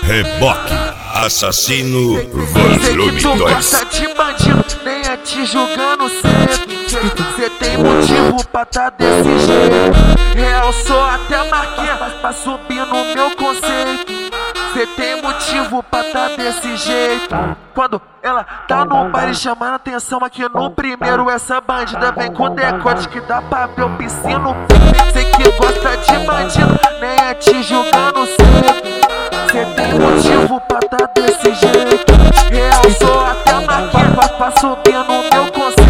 Reboque Assassino Sei Volume que tu 2. gosta de bandido, nem é te julgando cedo. Cê tem motivo pra tá desse jeito. Real sou até marquinha pra subir no meu conceito. Cê tem motivo pra tá desse jeito. Quando ela tá no baile chamando atenção aqui no primeiro, essa bandida vem com decote que dá pra ver o piscino. Sei que gosta de bandido, nem é te julgando cedo. Cê tem motivo pra tá desse jeito. Real sou até marquinha pra subir no meu conceito.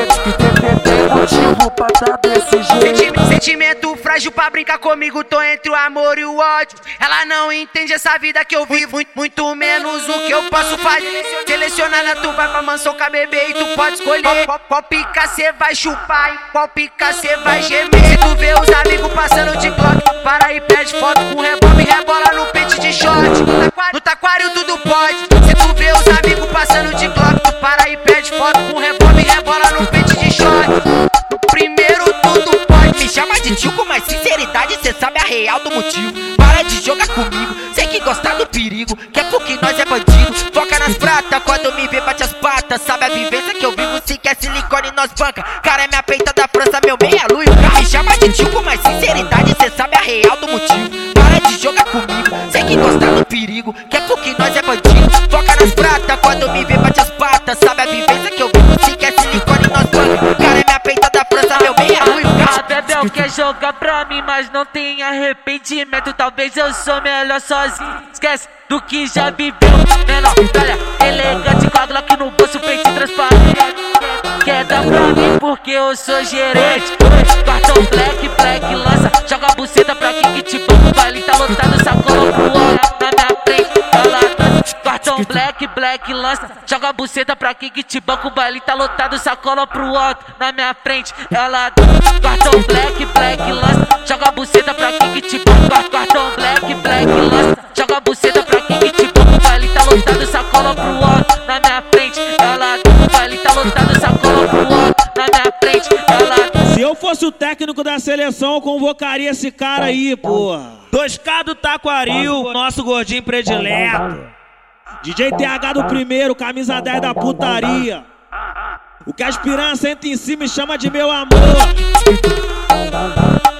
Tem motivo pra tá desse jeito. Sentimento frágil pra brincar comigo, tô entre o amor e o ódio. Ela não entende essa vida que eu vivo, muito menos o que eu posso fazer. Selecionada, tu vai pra mansão com a bebê e tu pode escolher qual pica cê vai chupar e qual pica cê vai gemer. Se tu vê os amigos passando de Glock, para e pede foto com rebobe, rebola no pente de short. No taquário tudo pode. Se tu vê os amigos passando de Glock, tu para e pede foto com rebobe, rebola no pente de short. No primeiro tudo pode. Me chama de tio com mais sinceridade, cê sabe a real do motivo. Para de jogar comigo, sei que gosta do perigo, que é porque nós é bandido. Foca nas pratas, quando me vê bate as patas. Sabe a vivência que eu vivo, se quer silicone nós banca. Cara é minha peita da França, meu meia lua e o carro. Me chama de tio com mais sinceridade, cê sabe a real do motivo. Para de jogar comigo, sei que gosta do perigo, que é porque nós é bandido. Foca nas pratas, quando me vê bate as patas. Sabe a vivência que eu vivo, se quer silicone nós banca. Cara é minha peita da França, meu meia lua e o carro. A Bebel quer jogar pra mim, mas não tem arrependimento. Talvez eu sou melhor sozinho, esquece do que já viveu. Menor, olha, elegante com a Glock no bolso, peito transparente. Quer dar pra mim porque eu sou gerente. Cartão black lança, joga a buceta pra quem que te banca. O baile tá lotado, sacola pro hora na minha frente. Ela dança. Cartão black lança, joga a buceta pra quem que te banca. O baile tá lotado, sacola pro alto na minha frente. Ela dança. Cartão black lança, joga a buceta pra quem que te banca. Cartão black lança, joga a buceta pra quem que te banca. O baile tá lotado, sacola pro alto na minha frente. Ela dança. O baile tá lotado, sacola pro alto na minha frente. Ela dança. Se eu fosse o técnico da seleção, eu convocaria esse cara aí, porra. 2K do Taquaril, nosso gordinho predileto. DJ TH do primeiro, camisa 10 da putaria. O que as piranhas sentem em cima me chama de meu amor.